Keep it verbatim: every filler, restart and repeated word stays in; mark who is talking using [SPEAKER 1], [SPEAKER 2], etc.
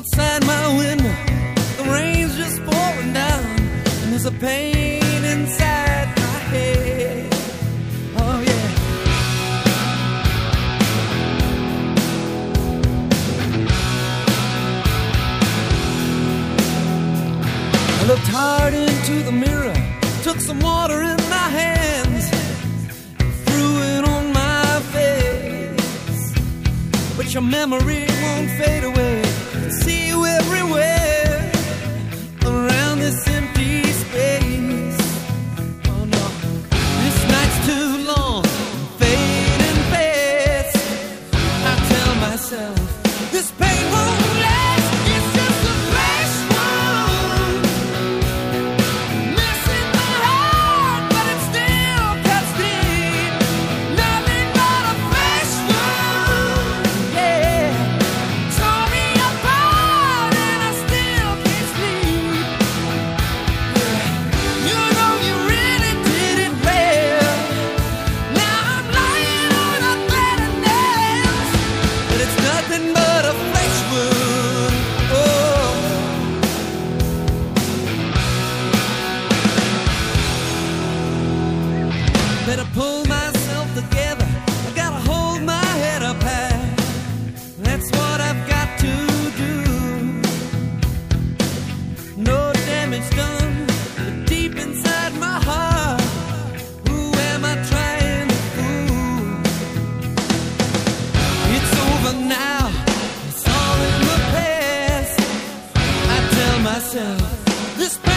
[SPEAKER 1] outside my window, the rain's just pouring down, and there's a pain inside my head. Oh yeah. I looked hard into the mirror, took some water in my hands, threw it on my face. But your memory won't fade away. I see you everywhere around this empty space. Oh no, this night's too long, fading fast. I tell myself this pain won't last. It's just a flash wound, missing my heart, but it still cuts deep. Nothing but a flash wound, yeah. Tore me apart and I still can't sleep. Yeah. You know you really did it well. Now I'm lying on a bed of nails, but it's nothing but a flesh wound. Oh. Better pull myself together. I gotta hold my head up high. That's what I've got to do. No damage done, but deep inside my heart, who am I trying to fool? It's over now, it's all in the past. I tell myself this